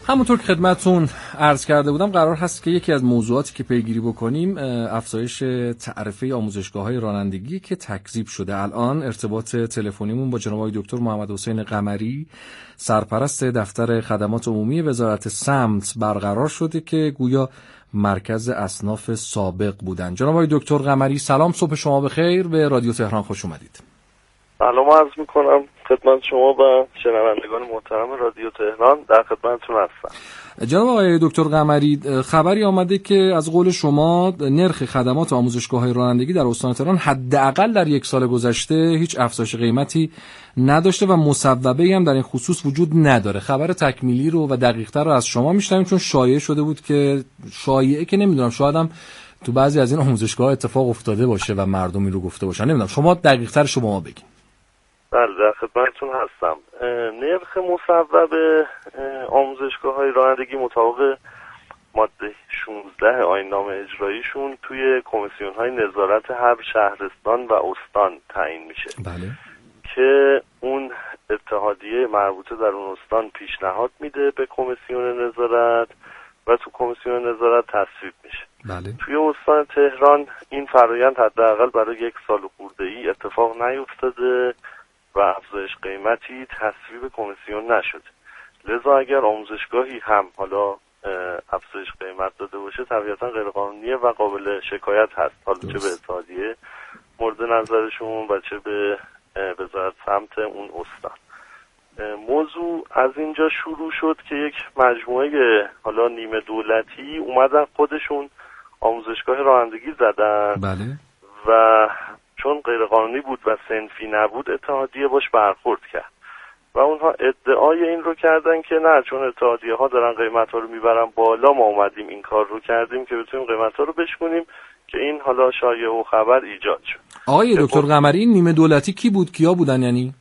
همونطور که خدمتتون عرض کرده بودم قرار هست که یکی از موضوعاتی که پیگیری بکنیم افزایش تعرفه آموزشگاه‌های رانندگی که تکذیب شده. الان ارتباط تلفنیمون با جناب آقای دکتر محمد حسین قمری سرپرست دفتر خدمات عمومی وزارت سمت برقرار شده که گویا مرکز اصناف سابق بودن. جناب آقای دکتر قمری سلام، صبح شما بخیر، به رادیو تهران خوش اومدید. سلام عرض میکنم خدمت شما و شنوندگان محترم رادیو تهران، در خدمتتون هستم. جناب آقای دکتر قمری، خبری آمده که از قول شما نرخ خدمات آموزشگاه‌های رانندگی در استان تهران حداقل در یک سال گذشته هیچ افزایش قیمتی نداشته و مصوبه‌ای هم در این خصوص وجود نداره. خبر تکمیلی رو و دقیق‌تر رو از شما میشنویم، چون شایعه شده بود که شایعه که نمیدونم، شاید هم تو بعضی از این آموزشگاه‌ها اتفاق افتاده باشه و مردمی رو گفته باشن، نمیدونم، شما دقیق‌تر شما بگید. بله، در خدمتتون هستم. نرخ مصوب آموزشگاه‌های رانندگی مطابق ماده 16 آیین‌نامه اجراییشون توی کمیسیون‌های نظارت هر شهرستان و استان تعیین میشه. بله. که اون اتحادیه مربوطه در اون استان پیشنهاد میده به کمیسیون نظارت و تو کمیسیون نظارت تصویب میشه. بله. توی استان تهران این فرآیند حداقل برای یک سال خورده-ای اتفاق نیفتاده و افزایش قیمتی تصویب کمیسیون نشده. لذا اگر آموزشگاهی هم حالا افزایش قیمت داده باشه طبیعتا غیرقانونیه و قابل شکایت هست، حالا چه به اتحادیه مورد نظرشون و چه به وزارت سمت اون استان. موضوع از اینجا شروع شد که یک مجموعه حالا نیمه دولتی اومدن خودشون آموزشگاه رانندگی زدن. بله. و چون غیرقانونی بود و صنفی نبود اتحادیه باش برخورد کرد و اونها ادعای این رو کردن که نه، چون اتحادیه ها دارن قیمت ها رو میبرن بالا، ما اومدیم این کار رو کردیم که بتونیم قیمت ها رو بشکنیم، که این حالا شایعه و خبر ایجاد شد. آقای دکتر قمری، این نیمه دولتی کی بود؟ کیا بودن؟ یعنی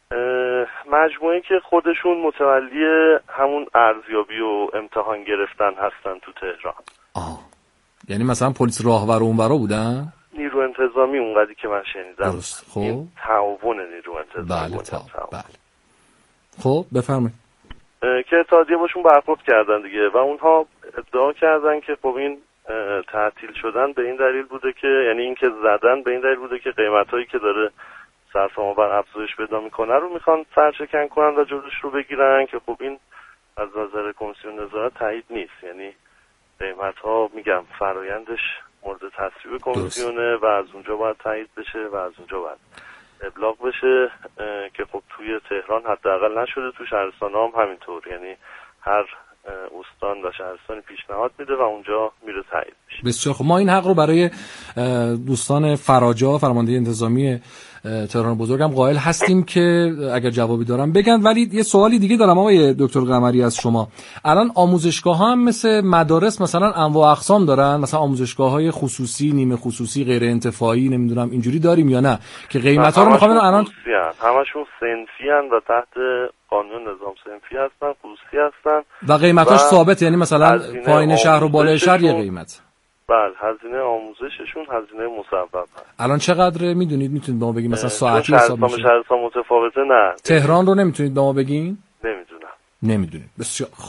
مجموعه که خودشون متولی همون ارزیابی و امتحان گرفتن هستن تو تهران. یعنی مثلا پلیس راهور اونورا بودن؟ نیرو انتظامی اونقدری که من شنیدم. درست. خب این تعاون نیرو انتظامی. بله. خب بفرمایید. که اتحادیه باشون برخورد کردن دیگه و اونها ادعا کردن که خب این تعطیل شدن به این دلیل بوده که، یعنی این که زدن به این دلیل بوده که قیمتایی که داره سرسام‌آور افزایش پیدا میکنه رو میخوان سرشکن کنن و جلوش رو بگیرن، که خب این از نظر کمیسیون نظارت تایید نیست. یعنی قیمت ها میگم فرایندش مورد تصویب کمیسیونه و از اونجا باید تایید بشه و از اونجا باید ابلاغ بشه، که خب توی تهران حداقل نشده، تو شهرستان هم همینطور. یعنی هر استان و شهرستانی پیشنهاد میده و اونجا میره تایید میشه. بسیار خب، ما این حق رو برای دوستان فراجا، فرمانده انتظامی تهران بزرگم قائل هستیم که اگر جوابی دارم بگن. ولی یه سوالی دیگه دارم آقای دکتر قمری از شما. الان آموزشگاه ها هم مثل مدارس مثلا انواع اقسام دارن؟ مثلا آموزشگاه های خصوصی، نیمه خصوصی، غیر انتفاعی، نمیدونم اینجوری داریم یا نه که قیمت ها رو میخوام الان همشون صنفی ان و تحت قانون نظام صنفی هستن، خصوصی هستن و قیمتاش ثابت، یعنی مثلا پایین شهر و بالای شهر یه قیمت. بله، هزینه آموزششون هزینه مصوب هست. الان چقدر میدونید به ما بگین؟ مثلا ساعتی حساب میشه؟ شهرستان متفاوته. نه، تهران رو نمیتونید به ما بگین؟ نمیدونید. بسیار خب.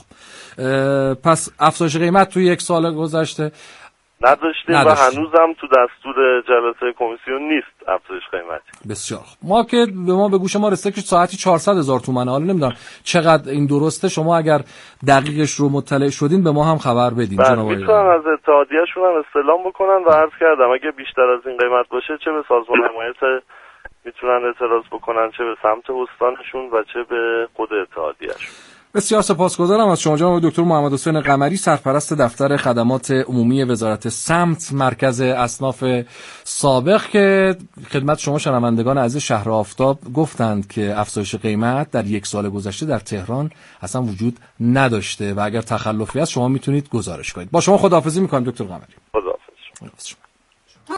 پس افزایش قیمت توی یک سال گذشته نداشتیم و هنوزم تو دستور جلسه کمیسیون نیست افزایش قیمتی. بسیار خب. ما که به ما به گوش ما رسیده که ساعتی 400,000 تومانه. حالا نمیدونم چقدر این درسته، شما اگر دقیقش رو مطلع شدین به ما هم خبر بدین. جناب میتونن از اتحادیه‌شون هم استعلام بکنن و عرض کردم اگه بیشتر از این قیمت باشه چه به سازمان حمایت میتونن اعتراض بکنن، چه به سمت استانشون و چه به خود اتحادیه‌شون. بسیار سپاسگزارم از شما جناب دکتر محمد حسین قمری، سرپرست دفتر خدمات عمومی وزارت سمت مرکز اصناف سابق، که خدمت شما شنوندگان عزیز شهر آفتاب گفتند که افزایش قیمت در یک سال گذشته در تهران اصلا وجود نداشته و اگر تخلفی است شما میتونید گزارش کنید. با شما خداحافظی میکنم دکتر قمری. خداحافظ.